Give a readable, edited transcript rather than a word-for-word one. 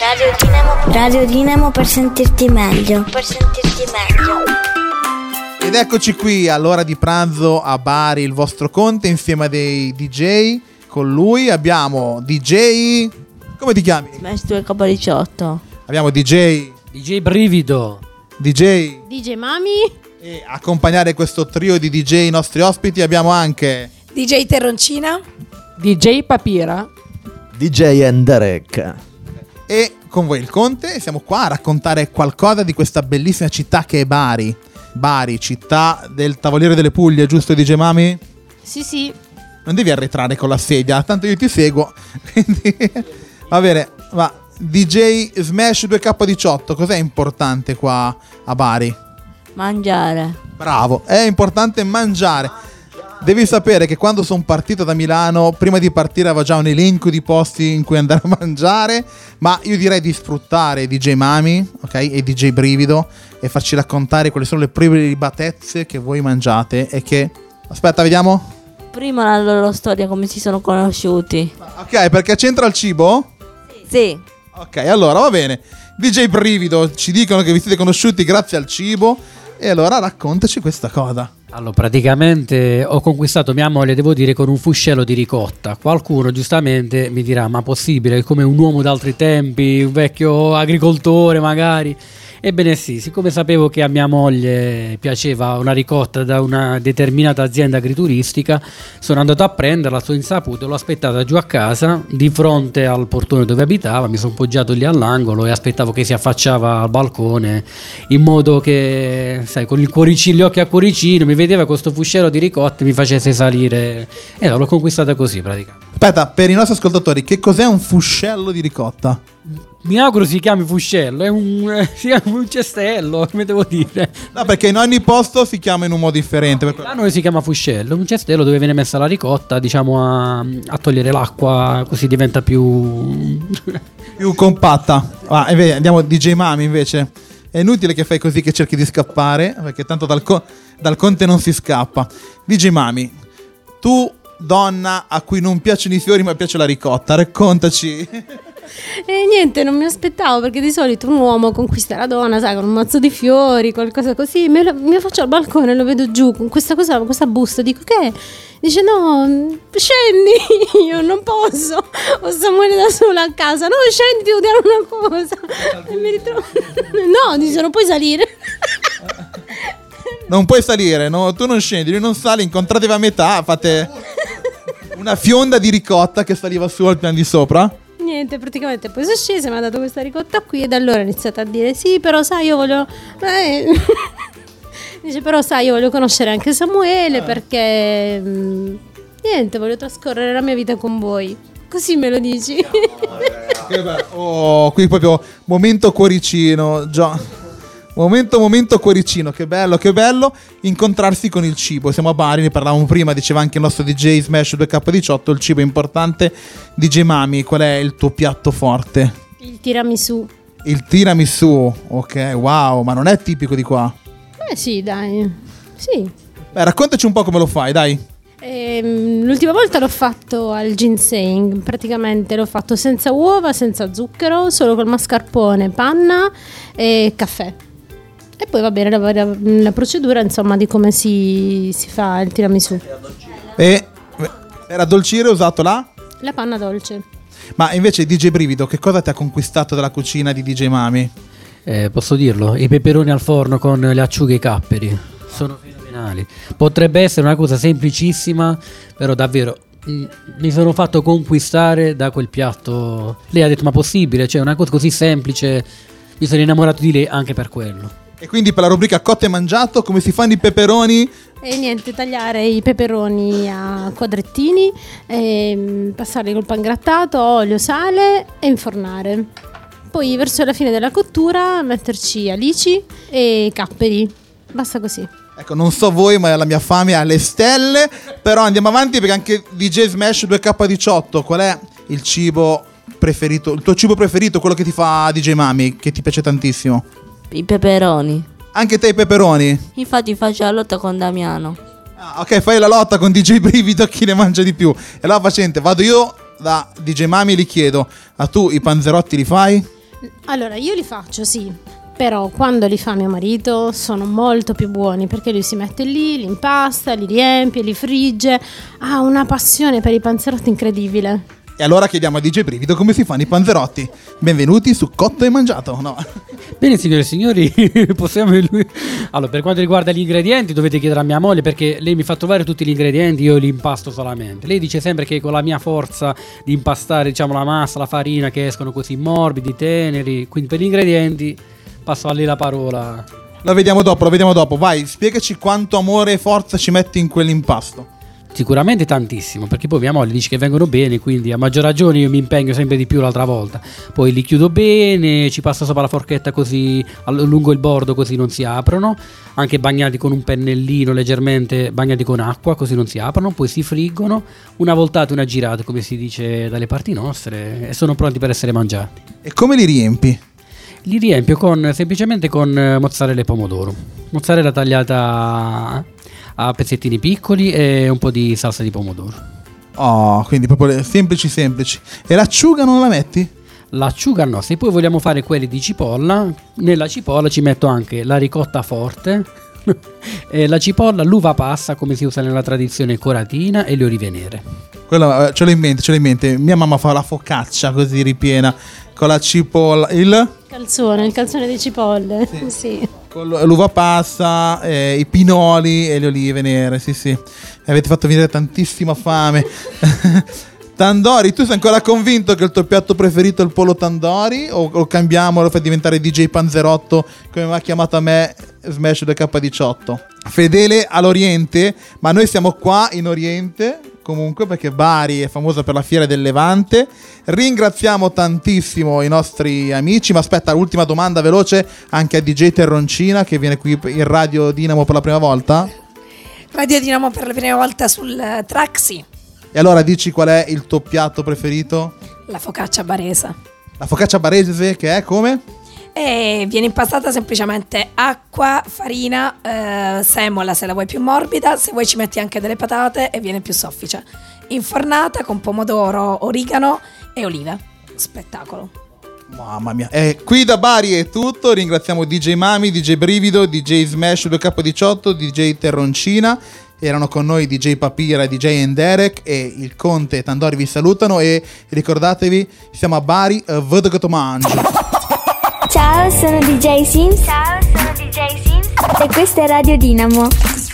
Radio Dinamo per sentirti meglio. Ed eccoci qui all'ora di pranzo a Bari, il vostro Conte, insieme a dei DJ. Con lui abbiamo DJ... Come ti chiami? Smash 2K18. Abbiamo DJ Brivido. DJ Mami. E accompagnare questo trio di DJ, i nostri ospiti, abbiamo anche DJ Terroncina, DJ Papira, DJ Enderek. E con voi il Conte, e siamo qua a raccontare qualcosa di questa bellissima città che è Bari. Bari, città del Tavoliere delle Puglie, giusto DJ Mami? Sì. Non devi arretrare con la sedia, tanto io ti seguo. Quindi va bene, ma DJ Smash 2K18, cos'è importante qua a Bari? Mangiare. Bravo, è importante mangiare. Devi sapere che quando sono partito da Milano, prima di partire avevo già un elenco di posti in cui andare a mangiare, ma io direi di sfruttare DJ Mami, ok, e DJ Brivido, e farci raccontare quali sono le prelibatezze che voi mangiate e che... Aspetta, vediamo. Prima la loro storia, come si sono conosciuti. Ok, perché c'entra il cibo? Sì. Ok, allora va bene. DJ Brivido, ci dicono che vi siete conosciuti grazie al cibo, e allora raccontaci questa cosa. Allora, praticamente ho conquistato mia moglie, devo dire, con un fuscello di ricotta. Qualcuno giustamente mi dirà: ma possibile, come un uomo d'altri tempi, un vecchio agricoltore magari? Ebbene sì, siccome sapevo che a mia moglie piaceva una ricotta da una determinata azienda agrituristica, sono andato a prenderla a sua insaputa, l'ho aspettata giù a casa, di fronte al portone dove abitava, mi sono poggiato lì all'angolo e aspettavo che si affacciava al balcone, in modo che, sai, con il cuoricino, gli occhi a cuoricino, mi vedeva con questo fuscello di ricotta e mi facesse salire, e l'ho conquistata così praticamente. Aspetta, per i nostri ascoltatori, che cos'è un fuscello di ricotta? Mi auguro si chiami fuscello, si chiama un cestello, come devo dire. No, perché in ogni posto si chiama in un modo differente. Da noi si chiama fuscello, un cestello dove viene messa la ricotta, diciamo a togliere l'acqua, così diventa più compatta. E vedi, andiamo a DJ Mami invece. È inutile che fai così, che cerchi di scappare, perché tanto dal Conte non si scappa. DJ Mami, tu donna a cui non piacciono i fiori ma piace la ricotta, raccontaci. E niente, non mi aspettavo, perché di solito un uomo conquista la donna, sai, con un mazzo di fiori, qualcosa così. Mi faccio al balcone, lo vedo giù con questa busta, dico: che? Dice: no, scendi. Io non posso, ho Samuele da sola a casa. No, scendi, devo dire una cosa. E mi ritrovo. No, dice: non puoi salire. Non puoi salire, no? Tu non scendi, lui non sale, incontratevi a metà, fate una fionda di ricotta che saliva su al piano di sopra. Niente, praticamente poi sono scesa, mi ha dato questa ricotta qui, e da allora ho iniziato a dire: sì, però sai, io voglio... Dice: però sai, io voglio conoscere anche Samuele, perché niente, voglio trascorrere la mia vita con voi. Così me lo dici. Che bello. Oh, qui proprio momento cuoricino, già. Momento cuoricino, che bello incontrarsi con il cibo. Siamo a Bari, ne parlavamo prima, diceva anche il nostro DJ Smash 2K18, il cibo è importante. DJ Mami, qual è il tuo piatto forte? Il tiramisù. Il tiramisù, ok, wow, ma non è tipico di qua? Sì, dai, sì. Beh, raccontaci un po' come lo fai, dai. L'ultima volta l'ho fatto al ginseng, praticamente l'ho fatto senza uova, senza zucchero, solo col mascarpone, panna e caffè. E poi va bene la procedura, insomma, di come si fa il tiramisù. E per addolcire hai usato la panna dolce. Ma invece DJ Brivido, che cosa ti ha conquistato dalla cucina di DJ Mami? Posso dirlo, i peperoni al forno con le acciughe e i capperi sono fenomenali. Potrebbe essere una cosa semplicissima, però davvero mi sono fatto conquistare da quel piatto. Lei ha detto: ma possibile, cioè una cosa così semplice, mi sono innamorato di lei anche per quello. E quindi per la rubrica Cotto e Mangiato, come si fanno i peperoni? E niente, tagliare i peperoni a quadrettini, passarli col pangrattato, olio, sale e infornare. Poi verso la fine della cottura metterci alici e capperi. Basta così. Ecco, non so voi, ma la mia fame è alle stelle. Però andiamo avanti, perché anche DJ Smash 2K18, qual è il cibo preferito, il tuo cibo preferito, quello che ti fa DJ Mami, che ti piace tantissimo? I peperoni. Anche te i peperoni? Infatti faccio la lotta con Damiano. Ok, fai la lotta con DJ Brivido a chi ne mangia di più. E allora facente, vado io da DJ Mami e gli chiedo: tu i panzerotti li fai? Allora, io li faccio, sì. Però quando li fa mio marito sono molto più buoni, perché lui si mette lì, li impasta, li riempie, li frigge. Ha una passione per i panzerotti incredibile. E allora chiediamo a DJ Brivido come si fanno i panzerotti. Benvenuti su Cotto e Mangiato. No. Bene, signore e signori, possiamo... Allora, per quanto riguarda gli ingredienti dovete chiedere a mia moglie, perché lei mi fa trovare tutti gli ingredienti, io li impasto solamente. Lei dice sempre che con la mia forza di impastare, diciamo, la massa, la farina, che escono così morbidi, teneri. Quindi per gli ingredienti passo a lei la parola. Lo vediamo dopo. Vai, spiegaci quanto amore e forza ci metti in quell'impasto. Sicuramente tantissimo, perché poi mia moglie dice che vengono bene, quindi a maggior ragione io mi impegno sempre di più l'altra volta. Poi li chiudo bene, ci passo sopra la forchetta così lungo il bordo, così non si aprono, anche bagnati con un pennellino leggermente bagnati con acqua, così non si aprono. Poi si friggono, una voltata, una girata, come si dice dalle parti nostre, e sono pronti per essere mangiati. E come li riempi? Li riempio semplicemente con mozzarella e pomodoro, mozzarella tagliata a pezzettini piccoli e un po' di salsa di pomodoro. Oh, quindi proprio semplici. E l'acciuga non la metti? L'acciuga no, se poi vogliamo fare quelli di cipolla, nella cipolla ci metto anche la ricotta forte, e la cipolla, l'uva passa come si usa nella tradizione coratina, e le olive nere. Quello ce l'ho in mente. Mia mamma fa la focaccia così ripiena con la cipolla, il calzone di cipolle. Sì. Con l'uva passa, i pinoli e le olive nere. Sì. Avete fatto venire tantissima fame. Tandori, tu sei ancora convinto che il tuo piatto preferito è il pollo tandori? O lo cambiamo, lo fai diventare DJ Panzerotto come mi ha chiamato a me Smash 2K18? Fedele all'Oriente, ma noi siamo qua in Oriente comunque, perché Bari è famosa per la Fiera del Levante. Ringraziamo tantissimo i nostri amici, ma aspetta, ultima domanda veloce anche a DJ Terroncina, che viene qui in Radio Dinamo per la prima volta. Radio Dinamo per la prima volta sul Traxi. E allora dici qual è il tuo piatto preferito? La focaccia barese. La focaccia barese, che è come? E viene impastata semplicemente acqua, farina, semola se la vuoi più morbida, se vuoi ci metti anche delle patate e viene più soffice. Infornata con pomodoro, origano e olive. Spettacolo. Mamma mia. Qui da Bari è tutto. Ringraziamo DJ Mami, DJ Brivido, DJ Smash 2K18, DJ Terroncina. Erano con noi DJ Papira, DJ Enderek e il Conte Tandori vi salutano, e ricordatevi, siamo a Bari, vedo che tu mangi. Ciao, sono DJ Sims. E questa è Radio Dinamo.